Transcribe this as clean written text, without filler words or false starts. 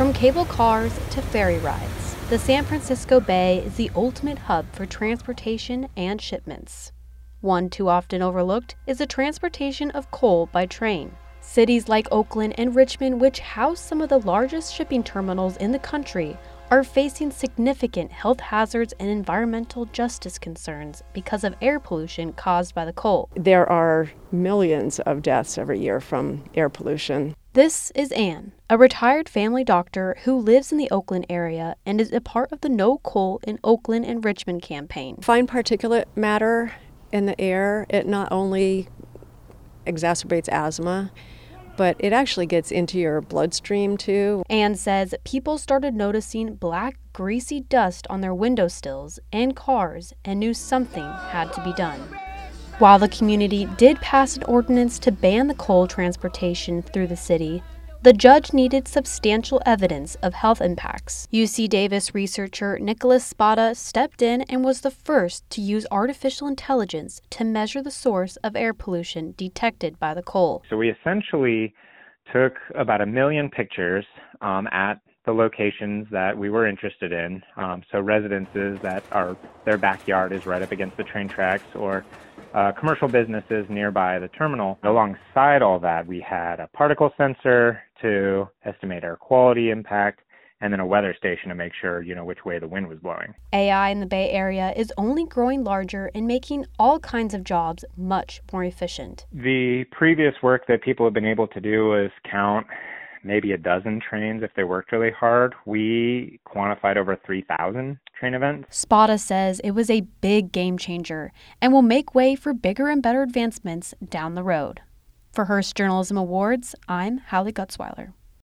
From cable cars to ferry rides, the San Francisco Bay is the ultimate hub for transportation and shipments. One too often overlooked is the transportation of coal by train. Cities like Oakland and Richmond, which house some of the largest shipping terminals in the country, are facing significant health hazards and environmental justice concerns because of air pollution caused by the coal. There are millions of deaths every year from air pollution. This is Anne, a retired family doctor who lives in the Oakland area and is a part of the No Coal in Oakland and Richmond campaign. Fine particulate matter in the air, it not only exacerbates asthma, but it actually gets into your bloodstream too. Anne says people started noticing black, greasy dust on their windowsills and cars and knew something had to be done. While the community did pass an ordinance to ban the coal transportation through the city, the judge needed substantial evidence of health impacts. UC Davis researcher Nicholas Spada stepped in and was the first to use artificial intelligence to measure the source of air pollution detected by the coal. So we essentially took about 1 million pictures at the locations that we were interested in. So residences that are their backyard is right up against the train tracks, or commercial businesses nearby the terminal. Alongside all that, we had a particle sensor to estimate air quality impact, and then a weather station to make sure, which way the wind was blowing. AI in the Bay Area is only growing larger and making all kinds of jobs much more efficient. The previous work that people have been able to do is count maybe a dozen trains if they worked really hard. We quantified over 3,000 train events. Spada says it was a big game changer and will make way for bigger and better advancements down the road. For Hearst Journalism Awards, I'm Hallie Gutzweiler.